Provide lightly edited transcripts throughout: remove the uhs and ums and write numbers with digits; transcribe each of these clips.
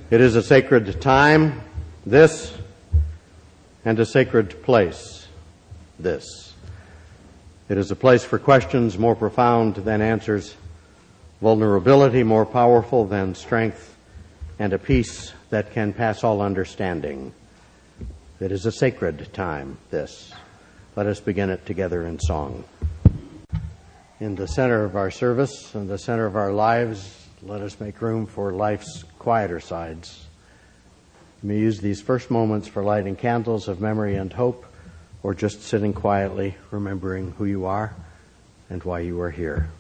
It is a sacred time, this, and a sacred place, this. It is a place for questions more profound than answers, vulnerability more powerful than strength, and a peace that can pass all understanding. It is a sacred time, this. Let us begin it together in song. In the center of our service and the center of our lives, let us make room for life's quieter sides. You may use these first moments for lighting candles of memory and hope, or just sitting quietly, remembering who you are and why you are here.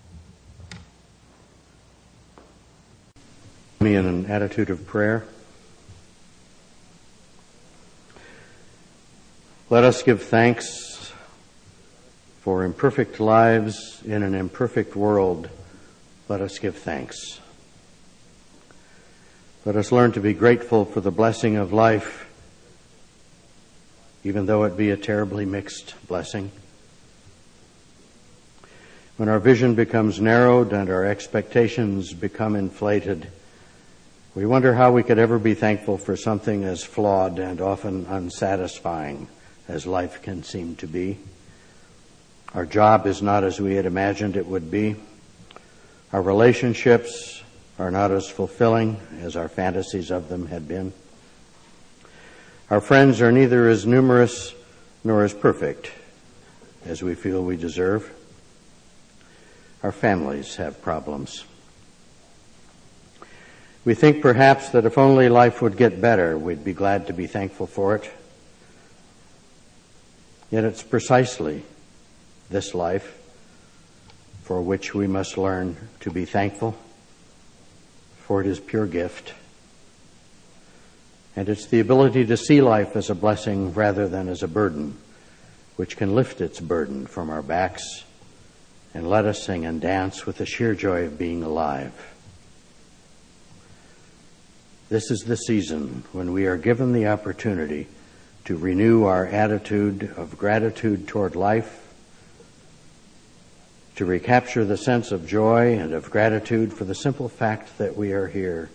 Me in an attitude of prayer. Let us give thanks for imperfect lives in an imperfect world. Let us give thanks. Let us learn to be grateful for the blessing of life, even though it be a terribly mixed blessing. When our vision becomes narrowed and our expectations become inflated, we wonder how we could ever be thankful for something as flawed and often unsatisfying as life can seem to be. Our job is not as we had imagined it would be. Our relationships are not as fulfilling as our fantasies of them had been. Our friends are neither as numerous nor as perfect as we feel we deserve. Our families have problems. We think perhaps that if only life would get better, we'd be glad to be thankful for it. Yet it's precisely this life for which we must learn to be thankful, for it is pure gift. And it's the ability to see life as a blessing rather than as a burden, which can lift its burden from our backs and let us sing and dance with the sheer joy of being alive. This is the season when we are given the opportunity to renew our attitude of gratitude toward life, to recapture the sense of joy and of gratitude for the simple fact that we are here,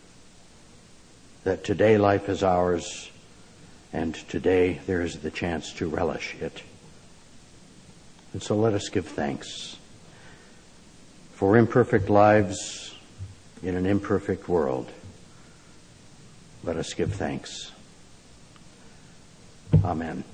that today life is ours, and today there is the chance to relish it. And so let us give thanks for imperfect lives in an imperfect world. Let us give thanks. Amen.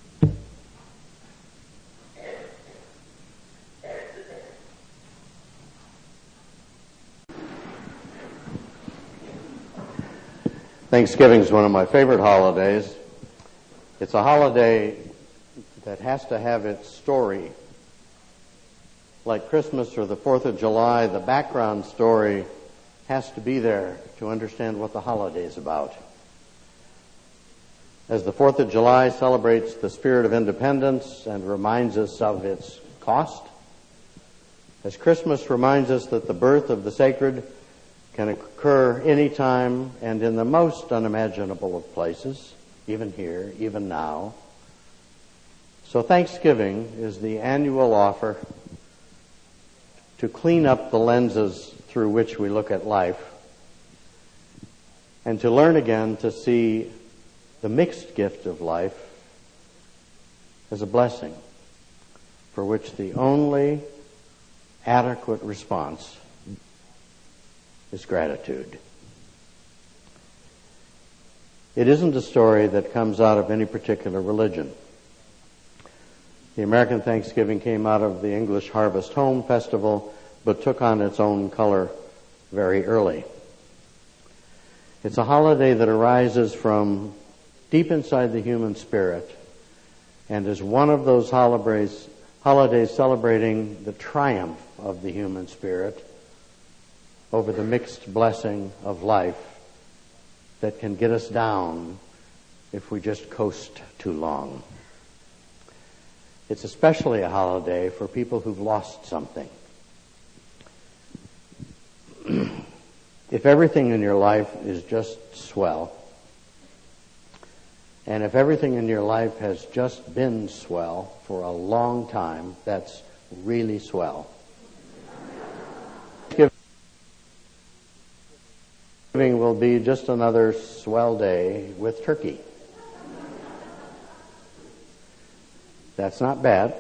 Thanksgiving is one of my favorite holidays. It's a holiday that has to have its story. Like Christmas or the 4th of July, the background story has to be there to understand what the holiday is about. As the 4th of July celebrates the spirit of independence and reminds us of its cost, as Christmas reminds us that the birth of the sacred can occur anytime and in the most unimaginable of places, even here, even now. So Thanksgiving is the annual offer to clean up the lenses through which we look at life and to learn again to see the mixed gift of life as a blessing for which the only adequate response is gratitude. It isn't a story that comes out of any particular religion. The American Thanksgiving came out of the English Harvest Home Festival, but took on its own color very early. It's a holiday that arises from deep inside the human spirit and is one of those holidays celebrating the triumph of the human spirit over the mixed blessing of life that can get us down if we just coast too long. It's especially a holiday for people who've lost something. If everything in your life is just swell, and if everything in your life has just been swell for a long time, that's really swell. Will be just another swell day with turkey. That's not bad.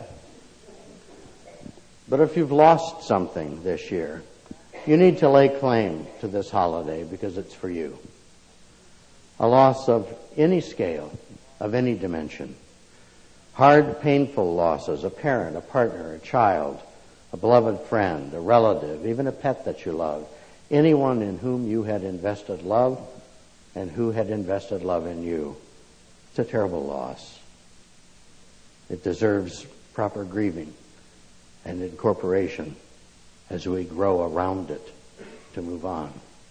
But if you've lost something this year, you need to lay claim to this holiday because it's for you. A loss of any scale, of any dimension. Hard, painful losses, a parent, a partner, a child, a beloved friend, a relative, even a pet that you love. Anyone in whom you had invested love and who had invested love in you. It's a terrible loss. It deserves proper grieving and incorporation as we grow around it to move on.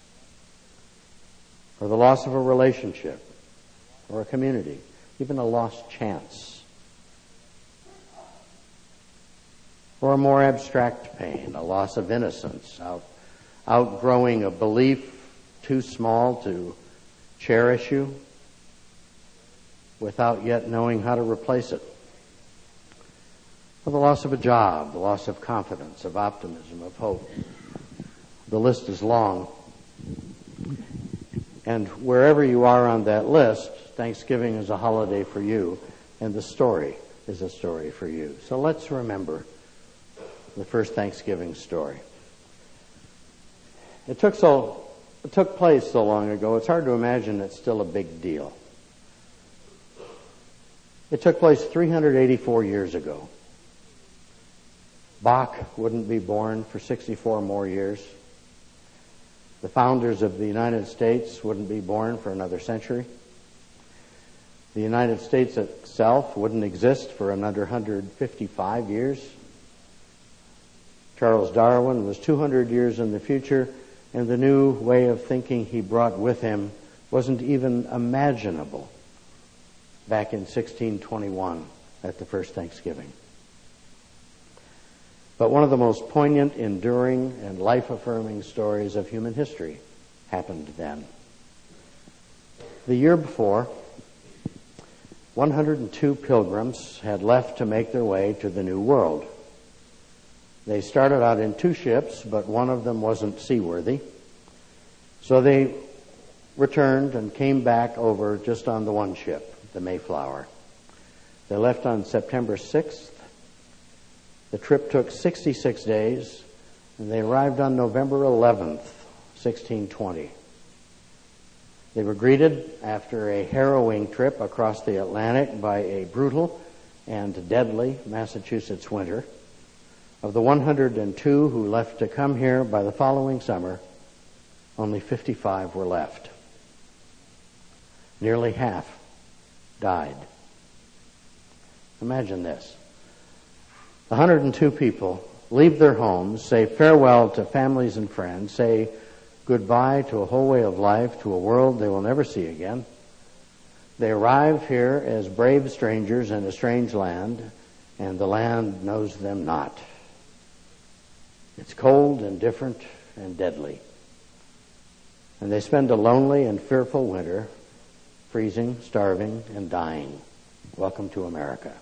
Or the loss of a relationship or a community, even a lost chance. Or a more abstract pain, a loss of innocence, outgrowing a belief too small to cherish you without yet knowing how to replace it. Or the loss of a job, the loss of confidence, of optimism, of hope. The list is long. And wherever you are on that list, Thanksgiving is a holiday for you, and the story is a story for you. So let's remember the first Thanksgiving story. It took place so long ago, it's hard to imagine it's still a big deal. It took place 384 years ago. Bach wouldn't be born for 64 more years. The founders of the United States wouldn't be born for another century. The United States itself wouldn't exist for another 155 years. Charles Darwin was 200 years in the future, and the new way of thinking he brought with him wasn't even imaginable back in 1621 at the first Thanksgiving. But one of the most poignant, enduring, and life-affirming stories of human history happened then. The year before, 102 pilgrims had left to make their way to the New World. They started out in 2 ships, but one of them wasn't seaworthy. So they returned and came back over just on the one ship, the Mayflower. They left on September 6th. The trip took 66 days, and they arrived on November 11th, 1620. They were greeted after a harrowing trip across the Atlantic by a brutal and deadly Massachusetts winter. Of the 102 who left to come here by the following summer, only 55 were left. Nearly half died. Imagine this. 102 people leave their homes, say farewell to families and friends, say goodbye to a whole way of life, to a world they will never see again. They arrive here as brave strangers in a strange land, and the land knows them not. It's cold and different and deadly. And they spend a lonely and fearful winter, freezing, starving, and dying. Welcome to America.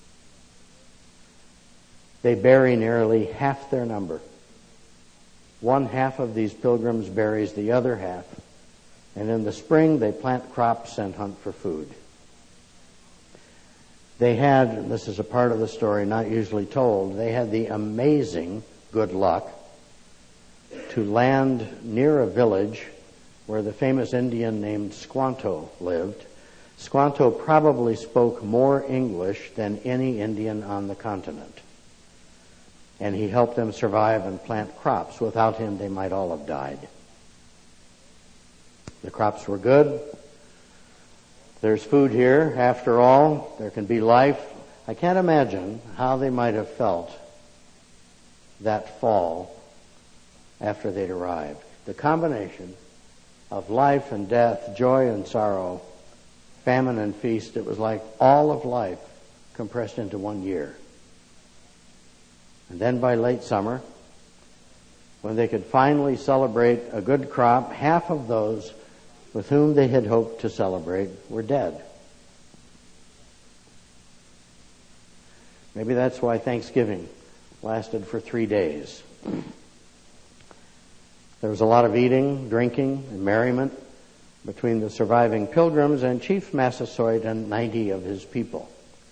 They bury nearly half their number. One half of these pilgrims buries the other half. And in the spring, they plant crops and hunt for food. They had, and this is a part of the story not usually told, they had the amazing good luck to land near a village where the famous Indian named Squanto lived. Squanto probably spoke more English than any Indian on the continent. And he helped them survive and plant crops. Without him, they might all have died. The crops were good. There's food here. After all, there can be life. I can't imagine how they might have felt that fall after they'd arrived. The combination of life and death, joy and sorrow, famine and feast, it was like all of life compressed into 1 year. And then by late summer, when they could finally celebrate a good crop, half of those with whom they had hoped to celebrate were dead. Maybe that's why Thanksgiving lasted for 3 days. There was a lot of eating, drinking, and merriment between the surviving pilgrims and Chief Massasoit and 90 of his people.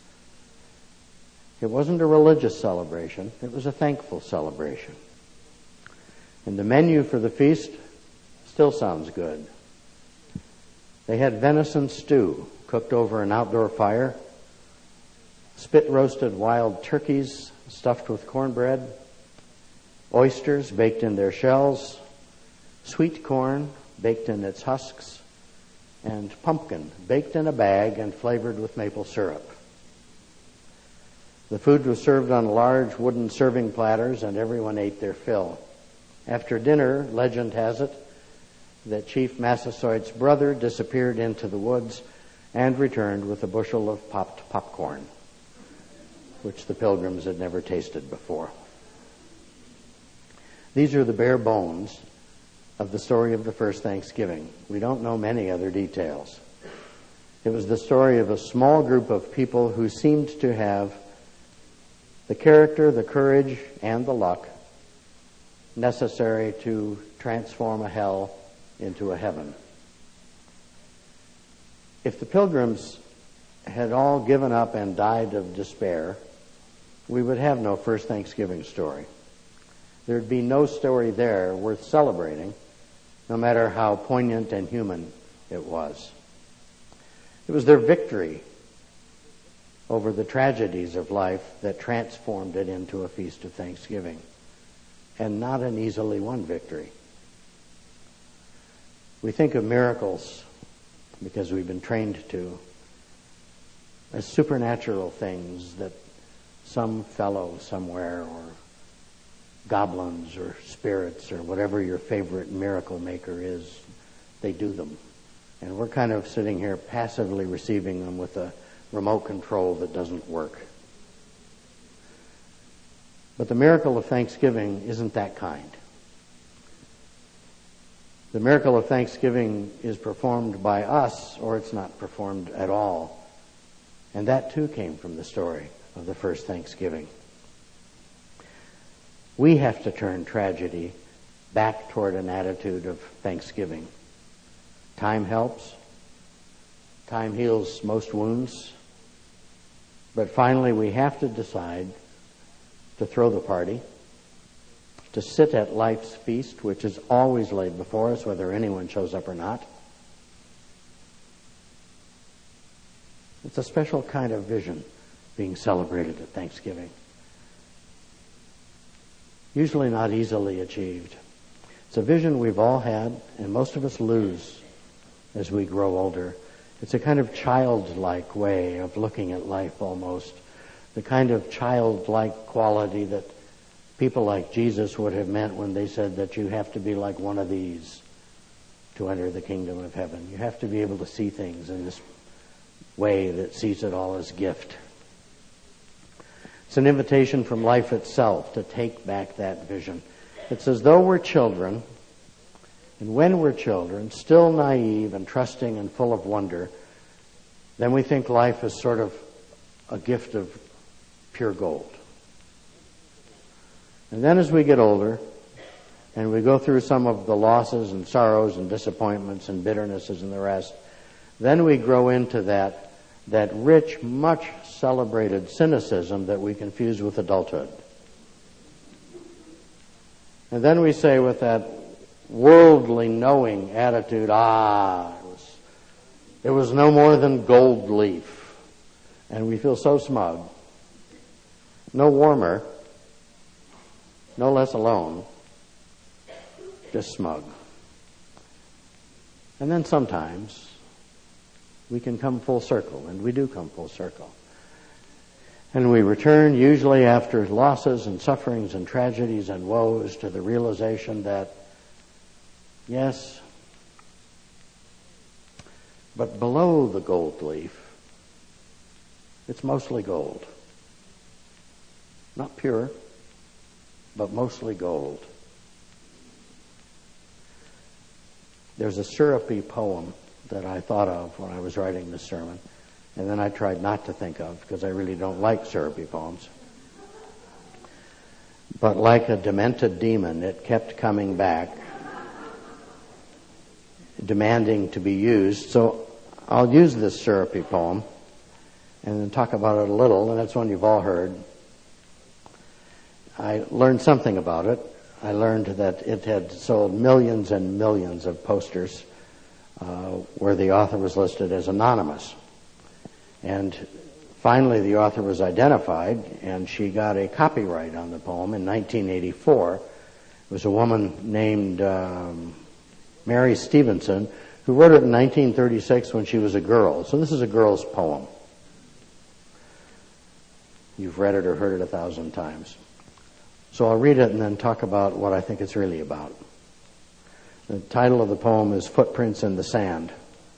It wasn't a religious celebration, it was a thankful celebration. And the menu for the feast still sounds good. They had venison stew cooked over an outdoor fire, spit-roasted wild turkeys stuffed with cornbread, oysters baked in their shells, sweet corn baked in its husks, and pumpkin baked in a bag and flavored with maple syrup. The food was served on large wooden serving platters, and everyone ate their fill. After dinner, legend has it that Chief Massasoit's brother disappeared into the woods and returned with a bushel of popped popcorn, which the pilgrims had never tasted before. These are the bare bones of the story of the first Thanksgiving. We don't know many other details. It was the story of a small group of people who seemed to have the character, the courage, and the luck necessary to transform a hell into a heaven. If the pilgrims had all given up and died of despair, we would have no first Thanksgiving story. There'd be no story there worth celebrating, no matter how poignant and human it was. It was their victory over the tragedies of life that transformed it into a feast of thanksgiving, and not an easily won victory. We think of miracles, because we've been trained to, as supernatural things that some fellow somewhere, or goblins or spirits or whatever your favorite miracle maker is, they do them. And we're kind of sitting here passively receiving them with a remote control that doesn't work. But the miracle of Thanksgiving isn't that kind. The miracle of Thanksgiving is performed by us, or it's not performed at all. And that too came from the story of the first Thanksgiving. We have to turn tragedy back toward an attitude of thanksgiving. Time helps. Time heals most wounds. But finally, we have to decide to throw the party, to sit at life's feast, which is always laid before us, whether anyone shows up or not. It's a special kind of vision being celebrated at Thanksgiving. Usually not easily achieved. It's a vision we've all had, and most of us lose as we grow older. It's a kind of childlike way of looking at life almost. The kind of childlike quality that people like Jesus would have meant when they said that you have to be like one of these to enter the kingdom of heaven. You have to be able to see things in this way that sees it all as gift. It's an invitation from life itself to take back that vision. It's as though we're children, and when we're children, still naive and trusting and full of wonder, then we think life is sort of a gift of pure gold. And then as we get older, and we go through some of the losses and sorrows and disappointments and bitternesses and the rest, then we grow into that rich, much celebrated cynicism that we confuse with adulthood. And then we say with that worldly knowing attitude, it was no more than gold leaf. And we feel so smug. No warmer, no less alone, just smug. And then sometimes we can come full circle, and we do come full circle. And we return, usually after losses and sufferings and tragedies and woes, to the realization that, yes, but below the gold leaf, it's mostly gold. Not pure, but mostly gold. There's a syrupy poem that I thought of when I was writing this sermon, and then I tried not to think of, because I really don't like syrupy poems. But like a demented demon, it kept coming back demanding to be used. So I'll use this syrupy poem and then talk about it a little, and that's one you've all heard. I learned something about it. I learned that it had sold millions and millions of posters where the author was listed as anonymous. And finally the author was identified, and she got a copyright on the poem in 1984. It was a woman named Mary Stevenson, who wrote it in 1936 when she was a girl. So this is a girl's poem. You've read it or heard it 1,000 times. So I'll read it and then talk about what I think it's really about. The title of the poem is Footprints in the Sand.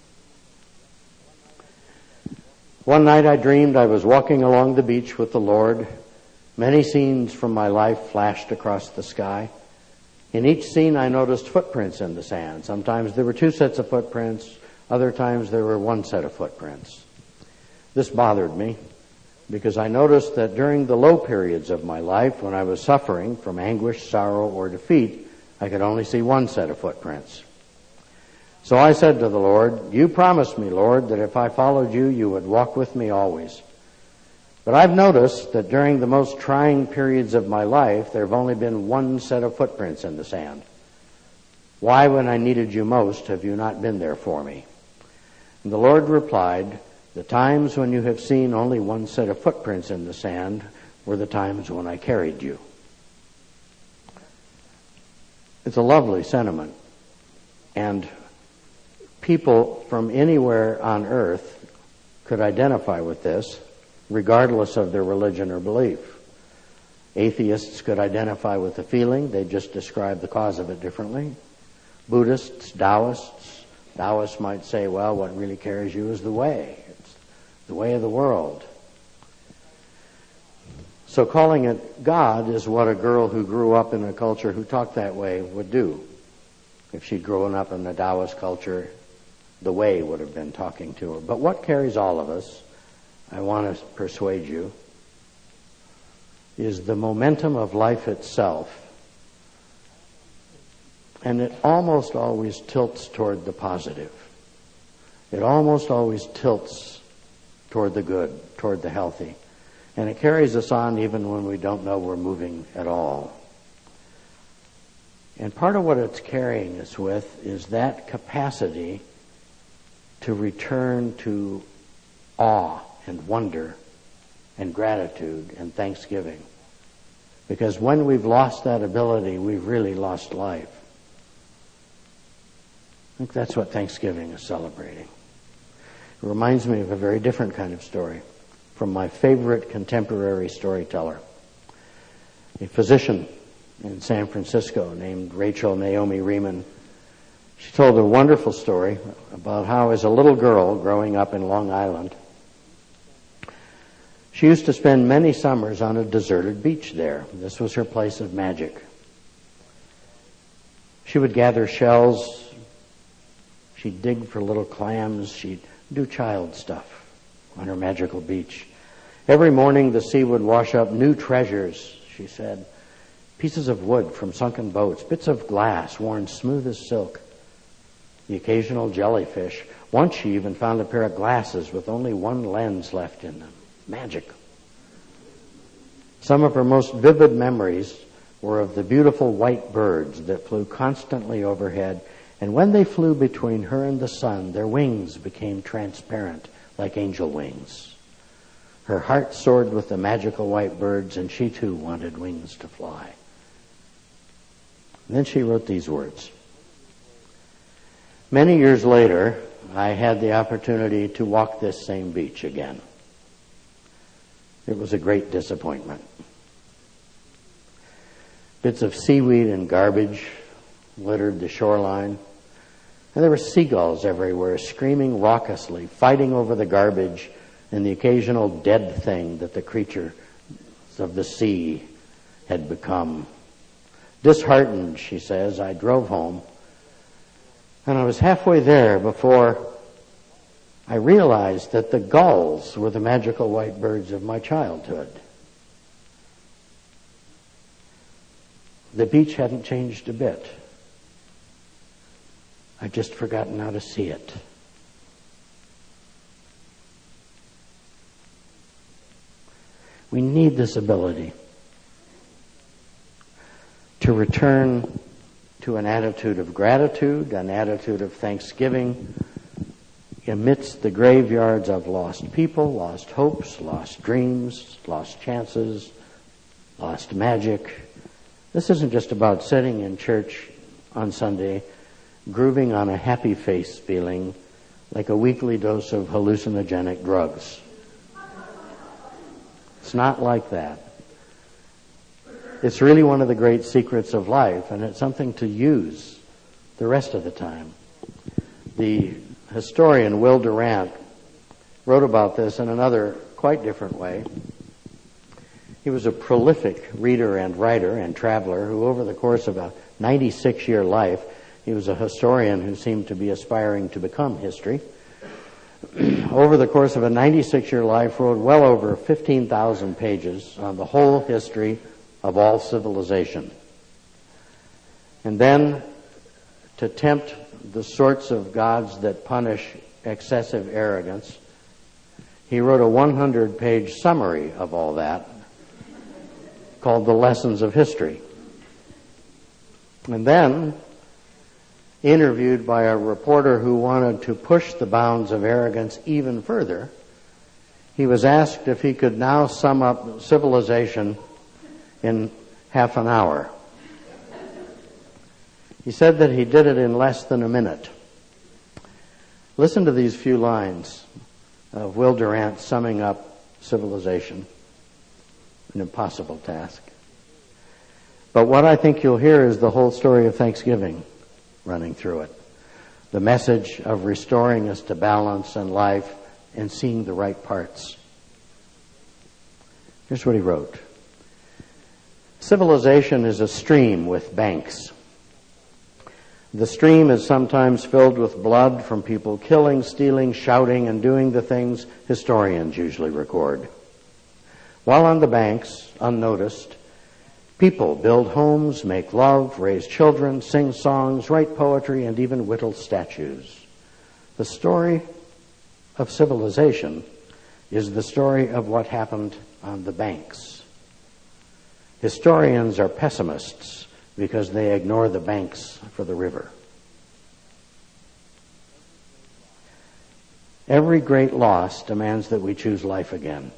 One night I dreamed I was walking along the beach with the Lord. Many scenes from my life flashed across the sky. In each scene I noticed footprints in the sand. Sometimes there were 2 sets of footprints. Other times there were 1 set of footprints. This bothered me because I noticed that during the low periods of my life, when I was suffering from anguish, sorrow, or defeat, I could only see 1 set of footprints. So I said to the Lord, "You promised me, Lord, that if I followed you, you would walk with me always. But I've noticed that during the most trying periods of my life, there have only been 1 set of footprints in the sand. Why, when I needed you most, have you not been there for me?" And the Lord replied, "The times when you have seen only 1 set of footprints in the sand were the times when I carried you." It's a lovely sentiment. And people from anywhere on earth could identify with this, regardless of their religion or belief. Atheists could identify with the feeling. They just describe the cause of it differently. Buddhists, Taoists might say, well, what really carries you is the way. It's the way of the world. So calling it God is what a girl who grew up in a culture who talked that way would do. If she'd grown up in a Taoist culture, the way would have been talking to her. But what carries all of us, I want to persuade you, is the momentum of life itself. And it almost always tilts toward the positive. It almost always tilts toward the good, toward the healthy. And it carries us on even when we don't know we're moving at all. And part of what it's carrying us with is that capacity to return to awe and wonder and gratitude and thanksgiving. Because when we've lost that ability, we've really lost life. I think that's what Thanksgiving is celebrating. It reminds me of a very different kind of story from my favorite contemporary storyteller, a physician in San Francisco named Rachel Naomi Remen. She told a wonderful story about how, as a little girl growing up in Long Island, she used to spend many summers on a deserted beach there. This was her place of magic. She would gather shells. She'd dig for little clams. She'd do child stuff on her magical beach. Every morning the sea would wash up new treasures, she said. Pieces of wood from sunken boats, bits of glass worn smooth as silk, the occasional jellyfish. Once she even found a pair of glasses with only 1 lens left in them. Magic. Some of her most vivid memories were of the beautiful white birds that flew constantly overhead, and when they flew between her and the sun, their wings became transparent like angel wings. Her heart soared with the magical white birds, and she too wanted wings to fly. And then she wrote these words. Many years later, I had the opportunity to walk this same beach again. It was a great disappointment. Bits of seaweed and garbage littered the shoreline, and there were seagulls everywhere, screaming raucously, fighting over the garbage and the occasional dead thing that the creatures of the sea had become. Disheartened, she says, I drove home, and I was halfway there before I realized that the gulls were the magical white birds of my childhood. The beach hadn't changed a bit. I've just forgotten how to see it. We need this ability to return to an attitude of gratitude, an attitude of thanksgiving amidst the graveyards of lost people, lost hopes, lost dreams, lost chances, lost magic. This isn't just about sitting in church on Sunday, grooving on a happy face feeling like a weekly dose of hallucinogenic drugs. It's not like that. It's really one of the great secrets of life, and it's something to use the rest of the time. The historian Will Durant wrote about this in another quite different way. He was a prolific reader and writer and traveler who, over the course of a 96-year life, he was a historian who seemed to be aspiring to become history. Over the course of a 96-year life, wrote well over 15,000 pages on the whole history of all civilization. And then, to tempt the sorts of gods that punish excessive arrogance, he wrote a 100-page summary of all that called The Lessons of History. And then, interviewed by a reporter who wanted to push the bounds of arrogance even further, he was asked if he could now sum up civilization in half an hour. He said that he did it in less than a minute. Listen to these few lines of Will Durant summing up civilization. An impossible task. But what I think you'll hear is the whole story of Thanksgiving running through it. The message of restoring us to balance and life and seeing the right parts. Here's what he wrote. Civilization is a stream with banks. The stream is sometimes filled with blood from people killing, stealing, shouting, and doing the things historians usually record. While on the banks, unnoticed, people build homes, make love, raise children, sing songs, write poetry, and even whittle statues. The story of civilization is the story of what happened on the banks. Historians are pessimists because they ignore the banks for the river. Every great loss demands that we choose life again.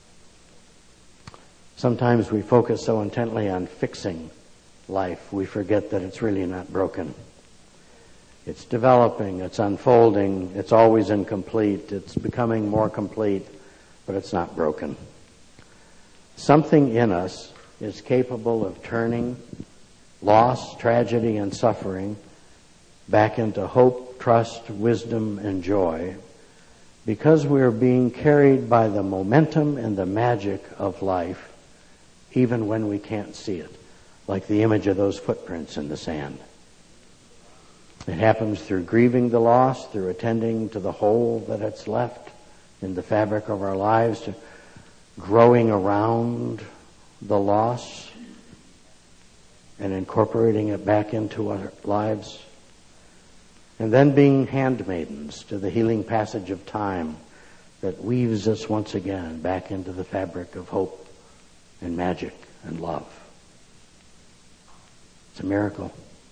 Sometimes we focus so intently on fixing life, we forget that it's really not broken. It's developing, it's unfolding, it's always incomplete, it's becoming more complete, but it's not broken. Something in us is capable of turning loss, tragedy, and suffering back into hope, trust, wisdom, and joy because we are being carried by the momentum and the magic of life even when we can't see it, like the image of those footprints in the sand. It happens through grieving the loss, through attending to the hole that it's left in the fabric of our lives, to growing around the loss and incorporating it back into our lives, and then being handmaidens to the healing passage of time that weaves us once again back into the fabric of hope and magic and love. It's a miracle.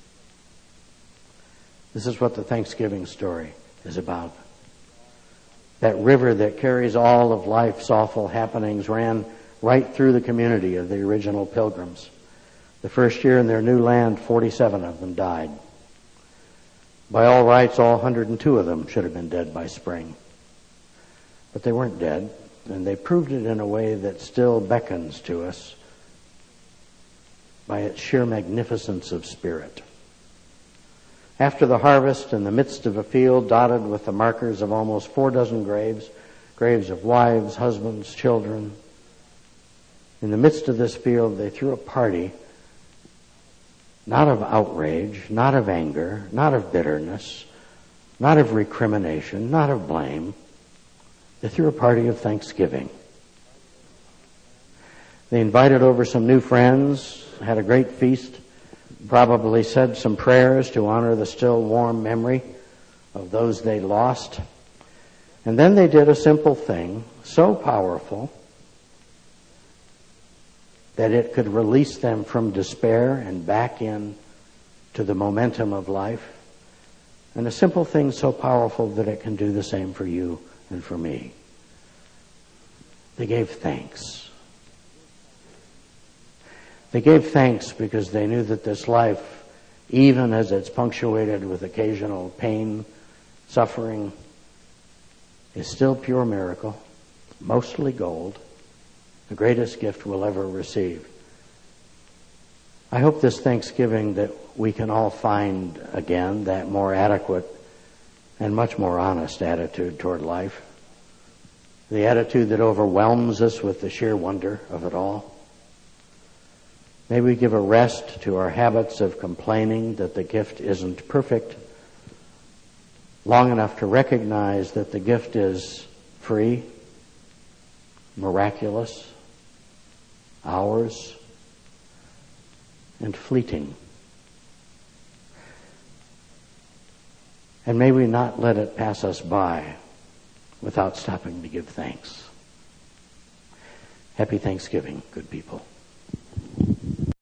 This is what the Thanksgiving story is about. That river that carries all of life's awful happenings ran right through the community of the original Pilgrims. The first year in their new land, 47 of them died. By all rights, all 102 of them should have been dead by spring. But they weren't dead, and they proved it in a way that still beckons to us by its sheer magnificence of spirit. After the harvest, in the midst of a field dotted with the markers of almost 46 graves, graves of wives, husbands, children, in the midst of this field, they threw a party, not of outrage, not of anger, not of bitterness, not of recrimination, not of blame. They threw a party of thanksgiving. They invited over some new friends, had a great feast, probably said some prayers to honor the still warm memory of those they lost. And then they did a simple thing, so powerful that it could release them from despair and back in to the momentum of life. And a simple thing so powerful that it can do the same for you and for me. They gave thanks. They gave thanks because they knew that this life, even as it's punctuated with occasional pain, suffering, is still pure miracle, mostly gold, the greatest gift we'll ever receive. I hope this Thanksgiving that we can all find again that more adequate and much more honest attitude toward life. The attitude that overwhelms us with the sheer wonder of it all. May we give a rest to our habits of complaining that the gift isn't perfect, long enough to recognize that the gift is free, miraculous, ours, and fleeting. And may we not let it pass us by without stopping to give thanks. Happy Thanksgiving, good people.